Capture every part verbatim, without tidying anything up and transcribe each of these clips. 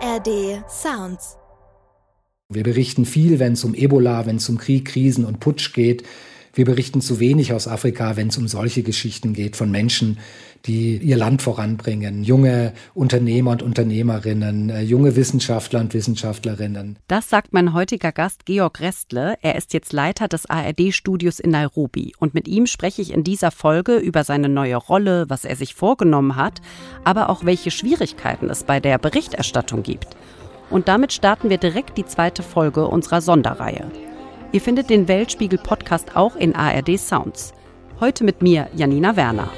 R D Sounds. Wir berichten viel, wenn es um Ebola, wenn es um Krieg, Krisen und Putsch geht. Wir berichten zu wenig aus Afrika, wenn es um solche Geschichten geht von Menschen, die ihr Land voranbringen. Junge Unternehmer und Unternehmerinnen, junge Wissenschaftler und Wissenschaftlerinnen. Das sagt mein heutiger Gast Georg Restle. Er ist jetzt Leiter des A R D-Studios in Nairobi. Und mit ihm spreche ich in dieser Folge über seine neue Rolle, was er sich vorgenommen hat, aber auch welche Schwierigkeiten es bei der Berichterstattung gibt. Und damit starten wir direkt die zweite Folge unserer Sonderreihe. Ihr findet den Weltspiegel-Podcast auch in A R D Sounds. Heute mit mir, Janina Werner.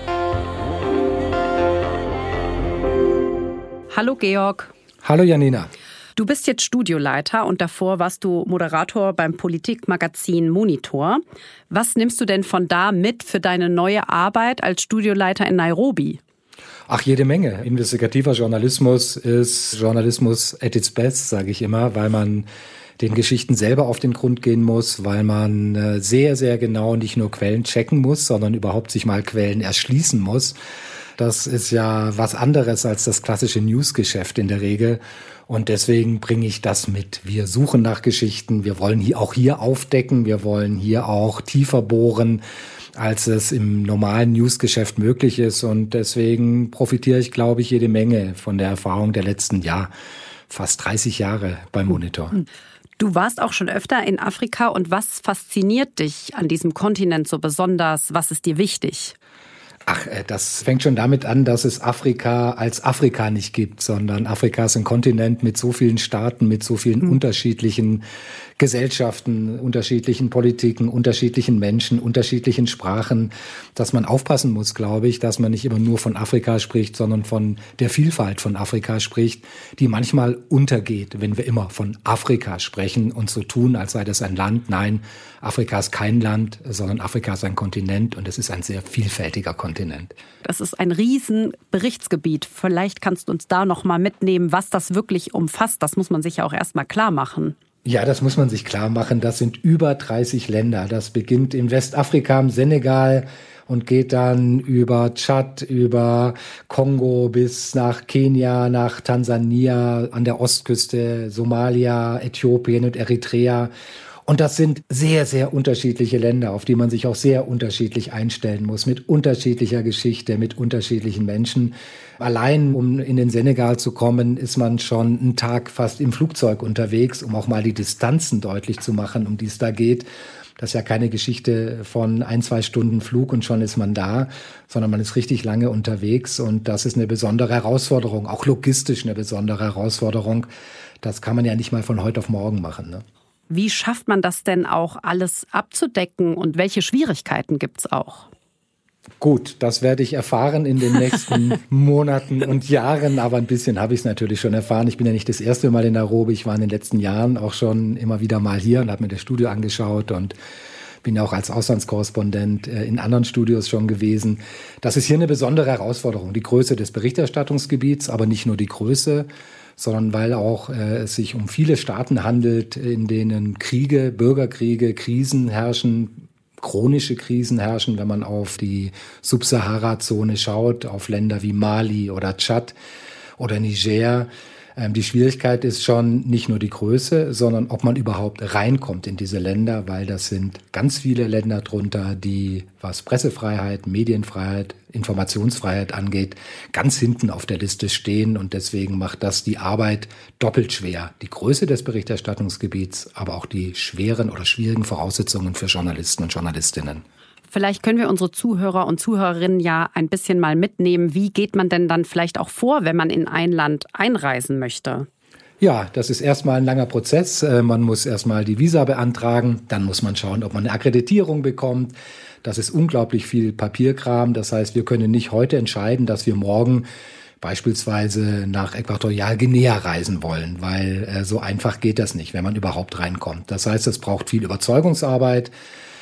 Hallo Georg. Hallo Janina. Du bist jetzt Studioleiter und davor warst du Moderator beim Politikmagazin Monitor. Was nimmst du denn von da mit für deine neue Arbeit als Studioleiter in Nairobi? Ach, jede Menge. Investigativer Journalismus ist Journalismus at its best, sage ich immer, weil man den Geschichten selber auf den Grund gehen muss, weil man sehr, sehr genau nicht nur Quellen checken muss, sondern überhaupt sich mal Quellen erschließen muss. Das ist ja was anderes als das klassische Newsgeschäft in der Regel. Und deswegen bringe ich das mit. Wir suchen nach Geschichten. Wir wollen hier auch hier aufdecken. Wir wollen hier auch tiefer bohren, als es im normalen Newsgeschäft möglich ist. Und deswegen profitiere ich, glaube ich, jede Menge von der Erfahrung der letzten, ja, fast dreißig Jahre beim Monitor. Du warst auch schon öfter in Afrika. Und was fasziniert dich an diesem Kontinent so besonders? Was ist dir wichtig? Ach, das fängt schon damit an, dass es Afrika als Afrika nicht gibt, sondern Afrika ist ein Kontinent mit so vielen Staaten, mit so vielen mhm. unterschiedlichen Gesellschaften, unterschiedlichen Politiken, unterschiedlichen Menschen, unterschiedlichen Sprachen, dass man aufpassen muss, glaube ich, dass man nicht immer nur von Afrika spricht, sondern von der Vielfalt von Afrika spricht, die manchmal untergeht, wenn wir immer von Afrika sprechen und so tun, als sei das ein Land. Nein, Afrika ist kein Land, sondern Afrika ist ein Kontinent und es ist ein sehr vielfältiger Kontinent. Das ist ein riesen Berichtsgebiet. Vielleicht kannst du uns da noch mal mitnehmen, was das wirklich umfasst. Das muss man sich ja auch erst mal klar machen. Ja, das muss man sich klar machen. Das sind über dreißig Länder. Das beginnt in Westafrika, im Senegal und geht dann über Tschad, über Kongo bis nach Kenia, nach Tansania, an der Ostküste, Somalia, Äthiopien und Eritrea. Und das sind sehr, sehr unterschiedliche Länder, auf die man sich auch sehr unterschiedlich einstellen muss, mit unterschiedlicher Geschichte, mit unterschiedlichen Menschen. Allein, um in den Senegal zu kommen, ist man schon einen Tag fast im Flugzeug unterwegs, um auch mal die Distanzen deutlich zu machen, um die es da geht. Das ist ja keine Geschichte von ein, zwei Stunden Flug und schon ist man da, sondern man ist richtig lange unterwegs. Und das ist eine besondere Herausforderung, auch logistisch eine besondere Herausforderung. Das kann man ja nicht mal von heute auf morgen machen, ne? Wie schafft man das denn auch, alles abzudecken und welche Schwierigkeiten gibt es auch? Gut, das werde ich erfahren in den nächsten Monaten und Jahren, aber ein bisschen habe ich es natürlich schon erfahren. Ich bin ja nicht das erste Mal in Nairobi, ich war in den letzten Jahren auch schon immer wieder mal hier und habe mir das Studio angeschaut und bin ja auch als Auslandskorrespondent in anderen Studios schon gewesen. Das ist hier eine besondere Herausforderung, die Größe des Berichterstattungsgebiets, aber nicht nur die Größe, sondern weil auch äh, es sich um viele Staaten handelt, in denen Kriege, Bürgerkriege, Krisen herrschen, chronische Krisen herrschen, wenn man auf die Subsahara-Zone schaut, auf Länder wie Mali oder Tschad oder Niger. Ähm, die Schwierigkeit ist schon nicht nur die Größe, sondern ob man überhaupt reinkommt in diese Länder, weil das sind ganz viele Länder drunter, die, was Pressefreiheit, Medienfreiheit, Informationsfreiheit angeht, ganz hinten auf der Liste stehen und deswegen macht das die Arbeit doppelt schwer. Die Größe des Berichterstattungsgebiets, aber auch die schweren oder schwierigen Voraussetzungen für Journalisten und Journalistinnen. Vielleicht können wir unsere Zuhörer und Zuhörerinnen ja ein bisschen mal mitnehmen. Wie geht man denn dann vielleicht auch vor, wenn man in ein Land einreisen möchte? Ja, das ist erstmal ein langer Prozess. Man muss erstmal die Visa beantragen, dann muss man schauen, ob man eine Akkreditierung bekommt. Das ist unglaublich viel Papierkram. Das heißt, wir können nicht heute entscheiden, dass wir morgen beispielsweise nach Äquatorialguinea reisen wollen, weil äh, so einfach geht das nicht, wenn man überhaupt reinkommt. Das heißt, es braucht viel Überzeugungsarbeit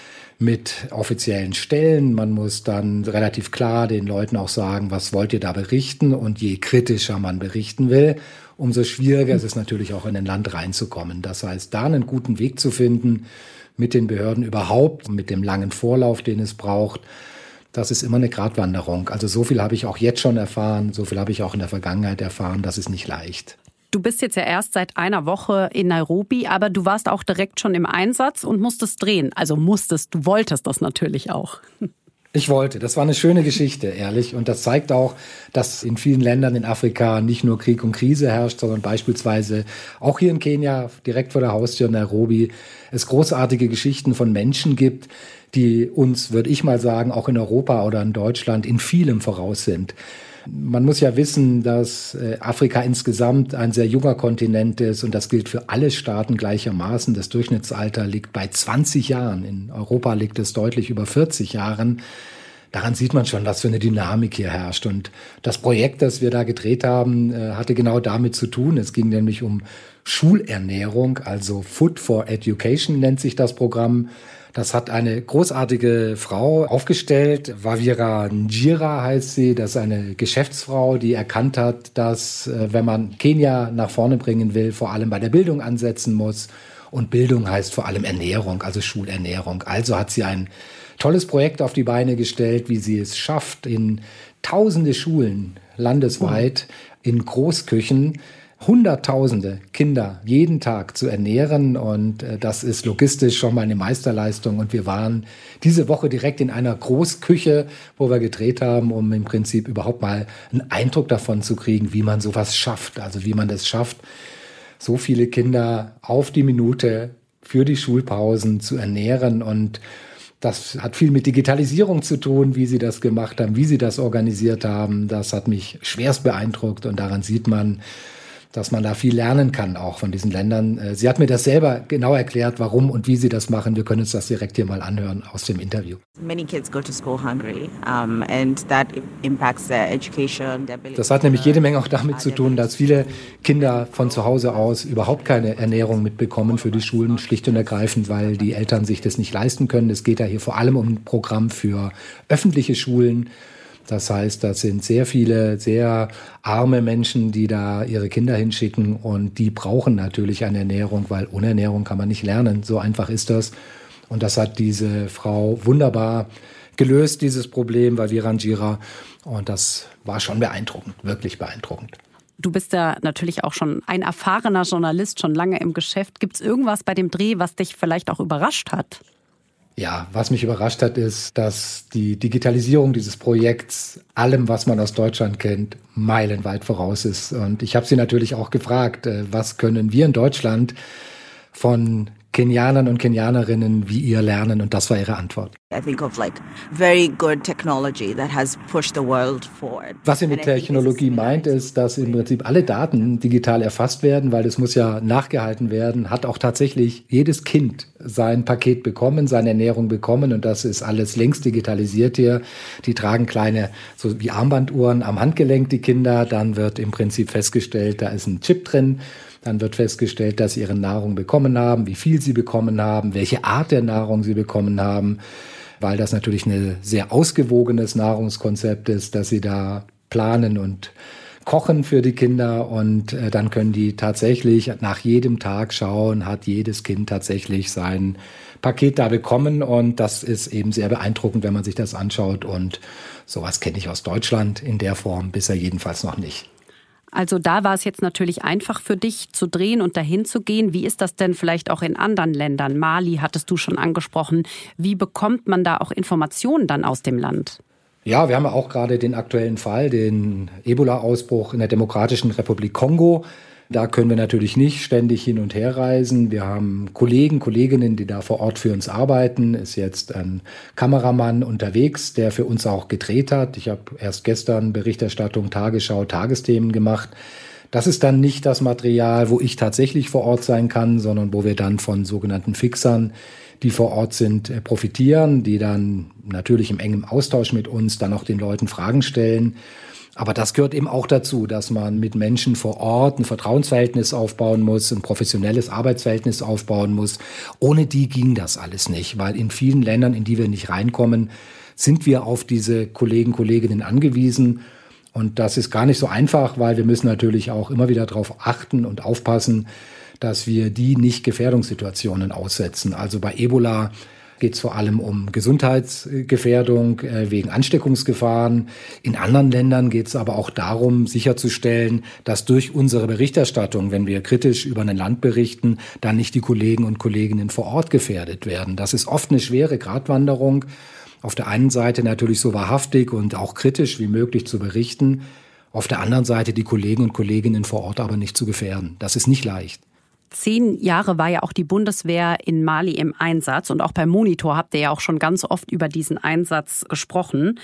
mit offiziellen Stellen. Man muss dann relativ klar den Leuten auch sagen, was wollt ihr da berichten? Und je kritischer man berichten will, umso schwieriger ist es natürlich auch in ein Land reinzukommen. Das heißt, da einen guten Weg zu finden, mit den Behörden überhaupt, mit dem langen Vorlauf, den es braucht, das ist immer eine Gratwanderung. Also so viel habe ich auch jetzt schon erfahren, so viel habe ich auch in der Vergangenheit erfahren, das ist nicht leicht. Du bist jetzt ja erst seit einer Woche in Nairobi, aber du warst auch direkt schon im Einsatz und musstest drehen. Also musstest, du wolltest das natürlich auch. Ich wollte. Das war eine schöne Geschichte, ehrlich. Und das zeigt auch, dass in vielen Ländern in Afrika nicht nur Krieg und Krise herrscht, sondern beispielsweise auch hier in Kenia, direkt vor der Haustür in Nairobi, es großartige Geschichten von Menschen gibt, die uns, würde ich mal sagen, auch in Europa oder in Deutschland in vielem voraus sind. Man muss ja wissen, dass Afrika insgesamt ein sehr junger Kontinent ist und das gilt für alle Staaten gleichermaßen. Das Durchschnittsalter liegt bei zwanzig Jahren. In Europa liegt es deutlich über vierzig Jahren. Daran sieht man schon, was für eine Dynamik hier herrscht. Und das Projekt, das wir da gedreht haben, hatte genau damit zu tun. Es ging nämlich um Schulernährung, also Food for Education nennt sich das Programm. Das hat eine großartige Frau aufgestellt. Wawira Njira heißt sie. Das ist eine Geschäftsfrau, die erkannt hat, dass, wenn man Kenia nach vorne bringen will, vor allem bei der Bildung ansetzen muss. Und Bildung heißt vor allem Ernährung, also Schulernährung. Also hat sie ein tolles Projekt auf die Beine gestellt, wie sie es schafft, in tausende Schulen landesweit, in Großküchen, Hunderttausende Kinder jeden Tag zu ernähren, und äh, das ist logistisch schon mal eine Meisterleistung. Und wir waren diese Woche direkt in einer Großküche, wo wir gedreht haben, um im Prinzip überhaupt mal einen Eindruck davon zu kriegen, wie man sowas schafft. Also wie man es schafft, so viele Kinder auf die Minute für die Schulpausen zu ernähren. Und das hat viel mit Digitalisierung zu tun, wie sie das gemacht haben, wie sie das organisiert haben. Das hat mich schwerst beeindruckt, und daran sieht man, dass man da viel lernen kann, auch von diesen Ländern. Sie hat mir das selber genau erklärt, warum und wie sie das machen. Wir können uns das direkt hier mal anhören aus dem Interview. Many kids go to school hungry, um, and that impacts their education. Das hat nämlich jede Menge auch damit zu tun, dass viele Kinder von zu Hause aus überhaupt keine Ernährung mitbekommen für die Schulen, schlicht und ergreifend, weil die Eltern sich das nicht leisten können. Es geht ja hier vor allem um ein Programm für öffentliche Schulen. Das heißt, das sind sehr viele, sehr arme Menschen, die da ihre Kinder hinschicken, und die brauchen natürlich eine Ernährung, weil ohne Ernährung kann man nicht lernen. So einfach ist das. Und das hat diese Frau wunderbar gelöst, dieses Problem, Wawira Njira. Und das war schon beeindruckend, wirklich beeindruckend. Du bist ja natürlich auch schon ein erfahrener Journalist, schon lange im Geschäft. Gibt es irgendwas bei dem Dreh, was dich vielleicht auch überrascht hat? Ja, was mich überrascht hat, ist, dass die Digitalisierung dieses Projekts allem, was man aus Deutschland kennt, meilenweit voraus ist. Und ich habe sie natürlich auch gefragt, was können wir in Deutschland von Kenianern und Kenianerinnen wie ihr lernen, und das war ihre Antwort. I think of like very good technology that has pushed the world forward. Was sie mit Technologie meint, ist, dass im Prinzip alle Daten digital erfasst werden, weil das muss ja nachgehalten werden. Hat auch tatsächlich jedes Kind sein Paket bekommen, seine Ernährung bekommen, und das ist alles längst digitalisiert hier. Die tragen kleine, so wie Armbanduhren am Handgelenk, die Kinder. Dann wird im Prinzip festgestellt, da ist ein Chip drin. Dann wird festgestellt, dass sie ihre Nahrung bekommen haben, wie viel sie bekommen haben, welche Art der Nahrung sie bekommen haben, weil das natürlich ein sehr ausgewogenes Nahrungskonzept ist, dass sie da planen und kochen für die Kinder, und äh, dann können die tatsächlich nach jedem Tag schauen, hat jedes Kind tatsächlich sein Paket da bekommen, und das ist eben sehr beeindruckend, wenn man sich das anschaut, und sowas kenne ich aus Deutschland in der Form bisher jedenfalls noch nicht. Also da war es jetzt natürlich einfach für dich zu drehen und dahin zu gehen. Wie ist das denn vielleicht auch in anderen Ländern? Mali hattest du schon angesprochen. Wie bekommt man da auch Informationen dann aus dem Land? Ja, wir haben ja auch gerade den aktuellen Fall, den Ebola-Ausbruch in der Demokratischen Republik Kongo. Da können wir natürlich nicht ständig hin und her reisen. Wir haben Kollegen, Kolleginnen, die da vor Ort für uns arbeiten. Ist jetzt ein Kameramann unterwegs, der für uns auch gedreht hat. Ich habe erst gestern Berichterstattung, Tagesschau, Tagesthemen gemacht. Das ist dann nicht das Material, wo ich tatsächlich vor Ort sein kann, sondern wo wir dann von sogenannten Fixern, die vor Ort sind, profitieren, die dann natürlich im engen Austausch mit uns dann auch den Leuten Fragen stellen. Aber das gehört eben auch dazu, dass man mit Menschen vor Ort ein Vertrauensverhältnis aufbauen muss, ein professionelles Arbeitsverhältnis aufbauen muss. Ohne die ging das alles nicht, weil in vielen Ländern, in die wir nicht reinkommen, sind wir auf diese Kollegen, Kolleginnen angewiesen. Und das ist gar nicht so einfach, weil wir müssen natürlich auch immer wieder darauf achten und aufpassen, dass wir die nicht Gefährdungssituationen aussetzen. Also bei Ebola geht es vor allem um Gesundheitsgefährdung äh, wegen Ansteckungsgefahren. In anderen Ländern geht es aber auch darum, sicherzustellen, dass durch unsere Berichterstattung, wenn wir kritisch über ein Land berichten, dann nicht die Kollegen und Kolleginnen vor Ort gefährdet werden. Das ist oft eine schwere Gratwanderung. Auf der einen Seite natürlich so wahrhaftig und auch kritisch wie möglich zu berichten. Auf der anderen Seite die Kollegen und Kolleginnen vor Ort aber nicht zu gefährden. Das ist nicht leicht. Zehn Jahre war ja auch die Bundeswehr in Mali im Einsatz. Und auch beim Monitor habt ihr ja auch schon ganz oft über diesen Einsatz gesprochen.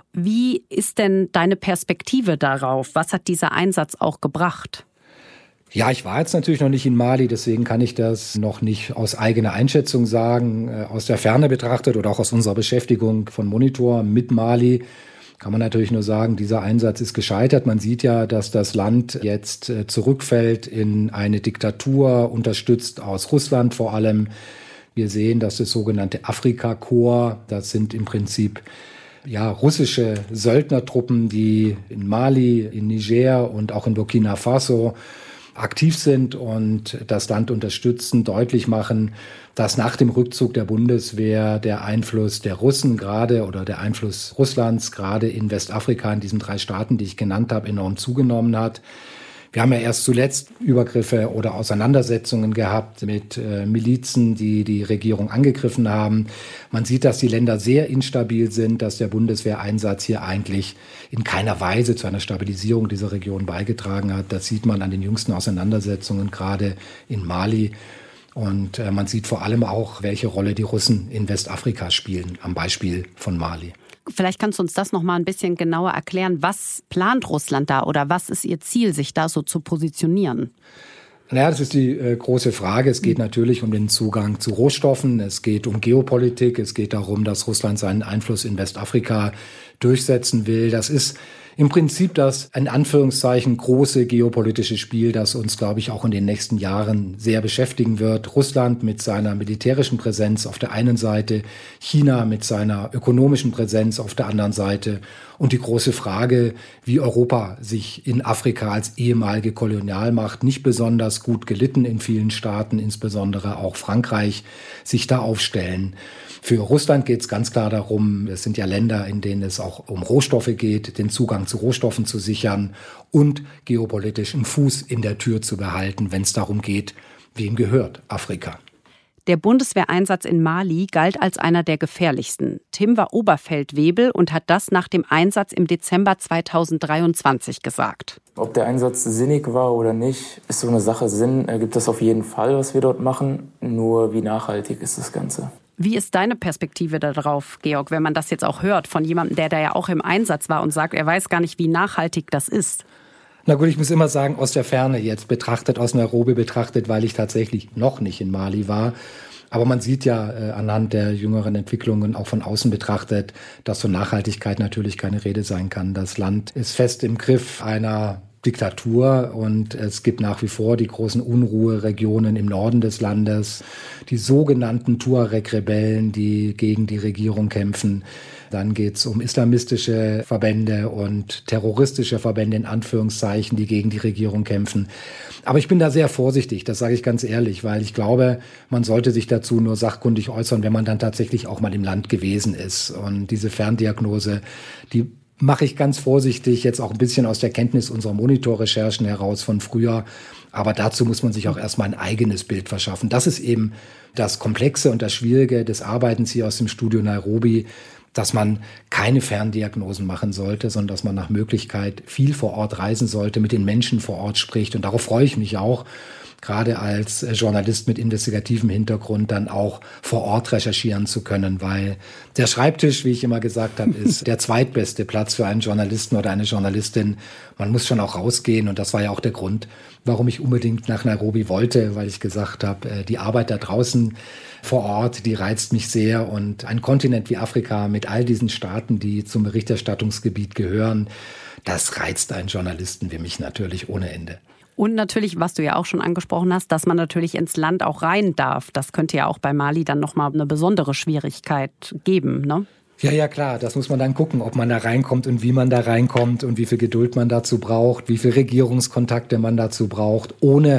Wie ist denn deine Perspektive darauf? Was hat dieser Einsatz auch gebracht? Ja, ich war jetzt natürlich noch nicht in Mali, deswegen kann ich das noch nicht aus eigener Einschätzung sagen. Aus der Ferne betrachtet oder auch aus unserer Beschäftigung von Monitor mit Mali kann man natürlich nur sagen, dieser Einsatz ist gescheitert. Man sieht ja, dass das Land jetzt zurückfällt in eine Diktatur, unterstützt aus Russland vor allem. Wir sehen, dass das sogenannte Afrika-Korps, das sind im Prinzip ja, russische Söldnertruppen, die in Mali, in Niger und auch in Burkina Faso aktiv sind und das Land unterstützen, deutlich machen, dass nach dem Rückzug der Bundeswehr der Einfluss der Russen gerade oder der Einfluss Russlands gerade in Westafrika, in diesen drei Staaten, die ich genannt habe, enorm zugenommen hat. Wir haben ja erst zuletzt Übergriffe oder Auseinandersetzungen gehabt mit äh, Milizen, die die Regierung angegriffen haben. Man sieht, dass die Länder sehr instabil sind, dass der Bundeswehreinsatz hier eigentlich in keiner Weise zu einer Stabilisierung dieser Region beigetragen hat. Das sieht man an den jüngsten Auseinandersetzungen, gerade in Mali. Und äh, man sieht vor allem auch, welche Rolle die Russen in Westafrika spielen, am Beispiel von Mali. Vielleicht kannst du uns das noch mal ein bisschen genauer erklären. Was plant Russland da oder was ist ihr Ziel, sich da so zu positionieren? Naja, das ist die äh, große Frage. Es geht natürlich um den Zugang zu Rohstoffen. Es geht um Geopolitik. Es geht darum, dass Russland seinen Einfluss in Westafrika durchsetzen will. Das ist im Prinzip das, in Anführungszeichen, große geopolitische Spiel, das uns, glaube ich, auch in den nächsten Jahren sehr beschäftigen wird. Russland mit seiner militärischen Präsenz auf der einen Seite, China mit seiner ökonomischen Präsenz auf der anderen Seite und die große Frage, wie Europa sich in Afrika als ehemalige Kolonialmacht, nicht besonders gut gelitten in vielen Staaten, insbesondere auch Frankreich, sich da aufstellen. Für Russland geht es ganz klar darum, es sind ja Länder, in denen es auch um Rohstoffe geht, den Zugang zu Rohstoffen zu sichern und geopolitisch einen Fuß in der Tür zu behalten, wenn es darum geht, wem gehört Afrika. Der Bundeswehreinsatz in Mali galt als einer der gefährlichsten. Tim war Oberfeldwebel und hat das nach dem Einsatz im Dezember zweitausenddreiundzwanzig gesagt. Ob der Einsatz sinnig war oder nicht, ist so eine Sache. Sinn ergibt das auf jeden Fall, was wir dort machen. Nur wie nachhaltig ist das Ganze? Wie ist deine Perspektive darauf, Georg, wenn man das jetzt auch hört von jemandem, der da ja auch im Einsatz war und sagt, er weiß gar nicht, wie nachhaltig das ist? Na gut, ich muss immer sagen, aus der Ferne jetzt betrachtet, aus Nairobi betrachtet, weil ich tatsächlich noch nicht in Mali war. Aber man sieht ja äh, anhand der jüngeren Entwicklungen auch von außen betrachtet, dass von Nachhaltigkeit natürlich keine Rede sein kann. Das Land ist fest im Griff einer Diktatur und es gibt nach wie vor die großen Unruheregionen im Norden des Landes, die sogenannten Tuareg-Rebellen, die gegen die Regierung kämpfen. Dann geht es um islamistische Verbände und terroristische Verbände in Anführungszeichen, die gegen die Regierung kämpfen. Aber ich bin da sehr vorsichtig, das sage ich ganz ehrlich, weil ich glaube, man sollte sich dazu nur sachkundig äußern, wenn man dann tatsächlich auch mal im Land gewesen ist. Und diese Ferndiagnose, die mache ich ganz vorsichtig, jetzt auch ein bisschen aus der Kenntnis unserer Monitorrecherchen heraus von früher. Aber dazu muss man sich auch erstmal ein eigenes Bild verschaffen. Das ist eben das Komplexe und das Schwierige des Arbeitens hier aus dem Studio Nairobi, dass man keine Ferndiagnosen machen sollte, sondern dass man nach Möglichkeit viel vor Ort reisen sollte, mit den Menschen vor Ort spricht. Und darauf freue ich mich auch, gerade als Journalist mit investigativem Hintergrund dann auch vor Ort recherchieren zu können, weil der Schreibtisch, wie ich immer gesagt habe, ist der zweitbeste Platz für einen Journalisten oder eine Journalistin. Man muss schon auch rausgehen und das war ja auch der Grund, warum ich unbedingt nach Nairobi wollte, weil ich gesagt habe, die Arbeit da draußen vor Ort, die reizt mich sehr und ein Kontinent wie Afrika mit all diesen Staaten, die zum Berichterstattungsgebiet gehören, das reizt einen Journalisten wie mich natürlich ohne Ende. Und natürlich, was du ja auch schon angesprochen hast, dass man natürlich ins Land auch rein darf. Das könnte ja auch bei Mali dann nochmal eine besondere Schwierigkeit geben, ne? Ja, ja, klar. Das muss man dann gucken, ob man da reinkommt und wie man da reinkommt und wie viel Geduld man dazu braucht, wie viel Regierungskontakte man dazu braucht, ohne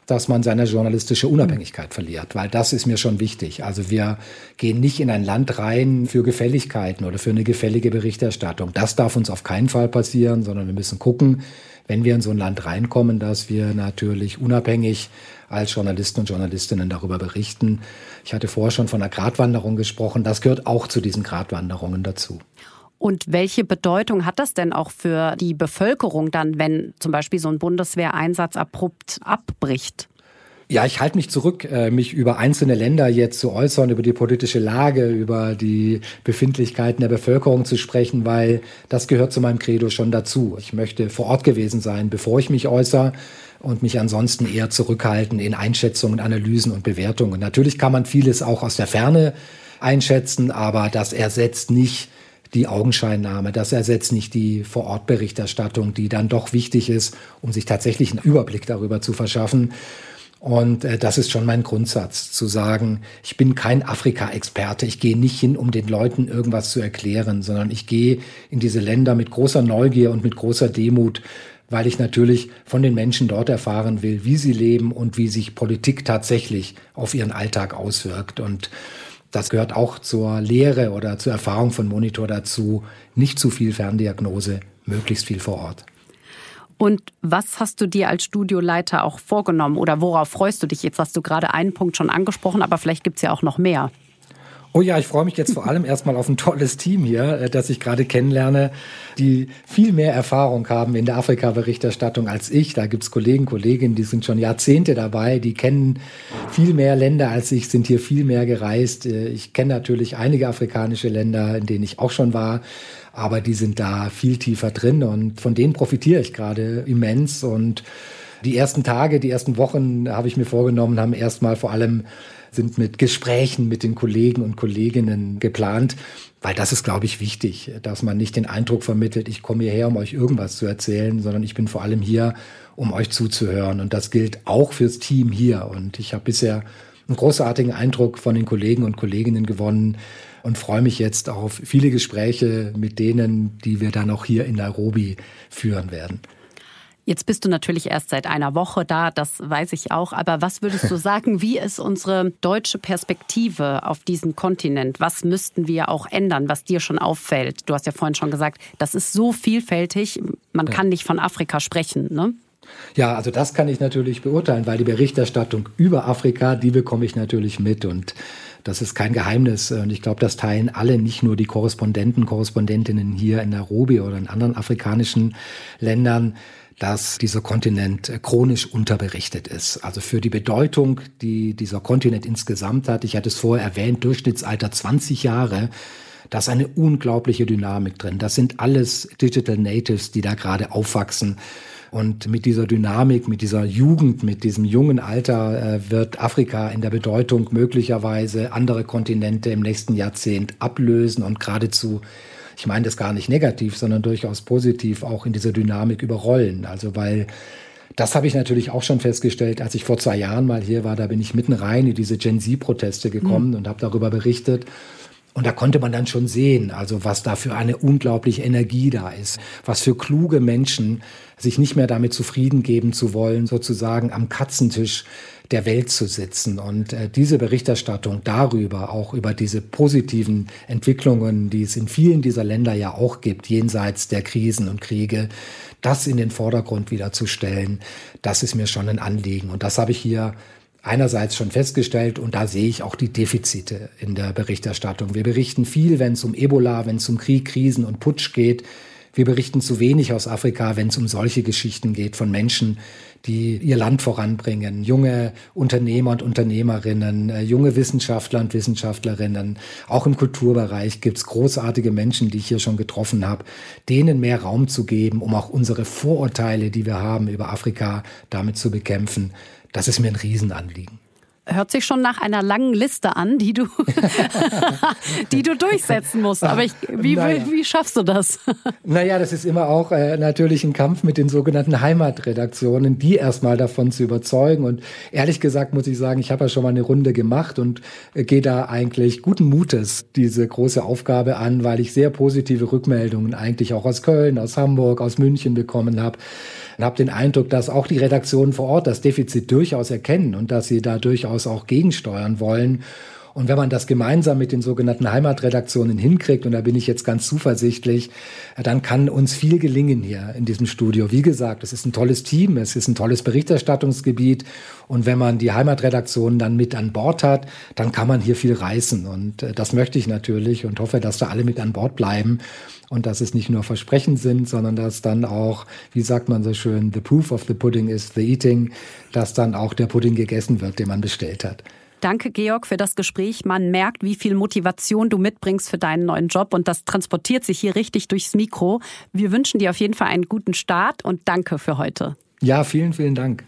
dass man seine journalistische Unabhängigkeit verliert, weil das ist mir schon wichtig. Also wir gehen nicht in ein Land rein für Gefälligkeiten oder für eine gefällige Berichterstattung. Das darf uns auf keinen Fall passieren, sondern wir müssen gucken, wenn wir in so ein Land reinkommen, dass wir natürlich unabhängig als Journalisten und Journalistinnen darüber berichten. Ich hatte vorher schon von einer Gratwanderung gesprochen. Das gehört auch zu diesen Gratwanderungen dazu. Und welche Bedeutung hat das denn auch für die Bevölkerung dann, wenn zum Beispiel so ein Bundeswehreinsatz abrupt abbricht? Ja, ich halte mich zurück, mich über einzelne Länder jetzt zu äußern, über die politische Lage, über die Befindlichkeiten der Bevölkerung zu sprechen, weil das gehört zu meinem Credo schon dazu. Ich möchte vor Ort gewesen sein, bevor ich mich äußere und mich ansonsten eher zurückhalten in Einschätzungen, Analysen und Bewertungen. Natürlich kann man vieles auch aus der Ferne einschätzen, aber das ersetzt nicht die Augenscheinnahme, das ersetzt nicht die Vor-Ort-Berichterstattung, die dann doch wichtig ist, um sich tatsächlich einen Überblick darüber zu verschaffen. Und äh, das ist schon mein Grundsatz, zu sagen, ich bin kein Afrika-Experte, ich gehe nicht hin, um den Leuten irgendwas zu erklären, sondern ich gehe in diese Länder mit großer Neugier und mit großer Demut, weil ich natürlich von den Menschen dort erfahren will, wie sie leben und wie sich Politik tatsächlich auf ihren Alltag auswirkt. Und das gehört auch zur Lehre oder zur Erfahrung von Monitor dazu, nicht zu viel Ferndiagnose, möglichst viel vor Ort. Und was hast du dir als Studioleiter auch vorgenommen oder worauf freust du dich? Jetzt hast du gerade einen Punkt schon angesprochen, aber vielleicht gibt es ja auch noch mehr. Oh ja, ich freue mich jetzt vor allem erstmal auf ein tolles Team hier, das ich gerade kennenlerne, die viel mehr Erfahrung haben in der Afrika-Berichterstattung als ich. Da gibt's Kollegen, Kolleginnen, die sind schon Jahrzehnte dabei, die kennen viel mehr Länder als ich, sind hier viel mehr gereist. Ich kenne natürlich einige afrikanische Länder, in denen ich auch schon war, aber die sind da viel tiefer drin und von denen profitiere ich gerade immens. Und die ersten Tage, die ersten Wochen habe ich mir vorgenommen, haben erstmal vor allem sind mit Gesprächen mit den Kollegen und Kolleginnen geplant, weil das ist, glaube ich, wichtig, dass man nicht den Eindruck vermittelt, ich komme hierher, um euch irgendwas zu erzählen, sondern ich bin vor allem hier, um euch zuzuhören. Und das gilt auch fürs Team hier. Und ich habe bisher einen großartigen Eindruck von den Kollegen und Kolleginnen gewonnen und freue mich jetzt auf viele Gespräche mit denen, die wir dann auch hier in Nairobi führen werden. Jetzt bist du natürlich erst seit einer Woche da, das weiß ich auch. Aber was würdest du sagen, wie ist unsere deutsche Perspektive auf diesen Kontinent? Was müssten wir auch ändern, was dir schon auffällt? Du hast ja vorhin schon gesagt, das ist so vielfältig, man ja. kann nicht von Afrika sprechen, ne? Ja, also das kann ich natürlich beurteilen, weil die Berichterstattung über Afrika, die bekomme ich natürlich mit und das ist kein Geheimnis. Und ich glaube, das teilen alle, nicht nur die Korrespondenten, Korrespondentinnen hier in Nairobi oder in anderen afrikanischen Ländern, dass dieser Kontinent chronisch unterberichtet ist. Also für die Bedeutung, die dieser Kontinent insgesamt hat, ich hatte es vorher erwähnt, Durchschnittsalter zwanzig Jahre, da ist eine unglaubliche Dynamik drin. Das sind alles Digital Natives, die da gerade aufwachsen. Und mit dieser Dynamik, mit dieser Jugend, mit diesem jungen Alter äh, wird Afrika in der Bedeutung möglicherweise andere Kontinente im nächsten Jahrzehnt ablösen und geradezu, ich meine das gar nicht negativ, sondern durchaus positiv, auch in dieser Dynamik überrollen. Also weil, das habe ich natürlich auch schon festgestellt, als ich vor zwei Jahren mal hier war, da bin ich mitten rein in diese Gen-Z-Proteste gekommen mhm. und habe darüber berichtet. Und da konnte man dann schon sehen, also was da für eine unglaubliche Energie da ist, was für kluge Menschen sich nicht mehr damit zufrieden geben zu wollen, sozusagen am Katzentisch der Welt zu sitzen. Und äh, diese Berichterstattung darüber, auch über diese positiven Entwicklungen, die es in vielen dieser Länder ja auch gibt, jenseits der Krisen und Kriege, das in den Vordergrund wieder zu stellen, das ist mir schon ein Anliegen. Und das habe ich hier einerseits schon festgestellt und da sehe ich auch die Defizite in der Berichterstattung. Wir berichten viel, wenn es um Ebola, wenn es um Krieg, Krisen und Putsch geht. Wir berichten zu wenig aus Afrika, wenn es um solche Geschichten geht von Menschen, die ihr Land voranbringen. Junge Unternehmer und Unternehmerinnen, äh, junge Wissenschaftler und Wissenschaftlerinnen. Auch im Kulturbereich gibt es großartige Menschen, die ich hier schon getroffen habe, denen mehr Raum zu geben, um auch unsere Vorurteile, die wir haben über Afrika, damit zu bekämpfen. Das ist mir ein Riesenanliegen. Hört sich schon nach einer langen Liste an, die du, die du durchsetzen musst. Aber ich, wie, naja. wie, wie schaffst du das? Naja, das ist immer auch äh, natürlich ein Kampf mit den sogenannten Heimatredaktionen, die erstmal davon zu überzeugen. Und ehrlich gesagt muss ich sagen, ich habe ja schon mal eine Runde gemacht und äh, gehe da eigentlich guten Mutes diese große Aufgabe an, weil ich sehr positive Rückmeldungen eigentlich auch aus Köln, aus Hamburg, aus München bekommen habe. und habe den Eindruck, dass auch die Redaktionen vor Ort das Defizit durchaus erkennen und dass sie da durchaus auch gegensteuern wollen. Und wenn man das gemeinsam mit den sogenannten Heimatredaktionen hinkriegt, und da bin ich jetzt ganz zuversichtlich, dann kann uns viel gelingen hier in diesem Studio. Wie gesagt, es ist ein tolles Team, es ist ein tolles Berichterstattungsgebiet. Und wenn man die Heimatredaktionen dann mit an Bord hat, dann kann man hier viel reißen. Und das möchte ich natürlich und hoffe, dass da alle mit an Bord bleiben. Und dass es nicht nur Versprechen sind, sondern dass dann auch, wie sagt man so schön, the proof of the pudding is the eating, dass dann auch der Pudding gegessen wird, den man bestellt hat. Danke, Georg, für das Gespräch. Man merkt, wie viel Motivation du mitbringst für deinen neuen Job und das transportiert sich hier richtig durchs Mikro. Wir wünschen dir auf jeden Fall einen guten Start und danke für heute. Ja, vielen, vielen Dank.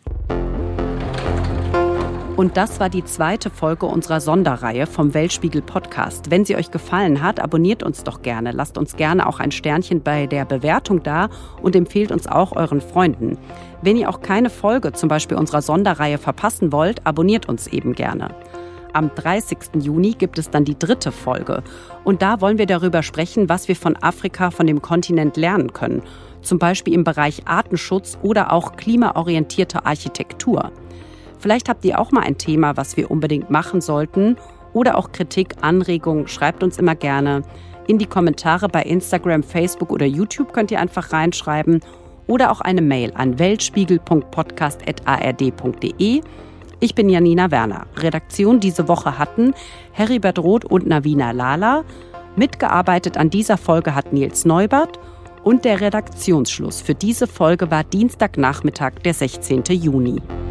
Und das war die zweite Folge unserer Sonderreihe vom Weltspiegel Podcast. Wenn sie euch gefallen hat, abonniert uns doch gerne. Lasst uns gerne auch ein Sternchen bei der Bewertung da und empfehlt uns auch euren Freunden. Wenn ihr auch keine Folge, zum Beispiel unserer Sonderreihe, verpassen wollt, abonniert uns eben gerne. Am dreißigsten Juni gibt es dann die dritte Folge. Und da wollen wir darüber sprechen, was wir von Afrika, von dem Kontinent lernen können. Zum Beispiel im Bereich Artenschutz oder auch klimaorientierte Architektur. Vielleicht habt ihr auch mal ein Thema, was wir unbedingt machen sollten oder auch Kritik, Anregungen, schreibt uns immer gerne. In die Kommentare bei Instagram, Facebook oder YouTube könnt ihr einfach reinschreiben oder auch eine Mail an weltspiegel punkt podcast at a r d punkt d e. Ich bin Janina Werner. Redaktion diese Woche hatten Heribert Roth und Navina Lala. Mitgearbeitet an dieser Folge hat Nils Neubert und der Redaktionsschluss für diese Folge war Dienstagnachmittag, der sechzehnten Juni.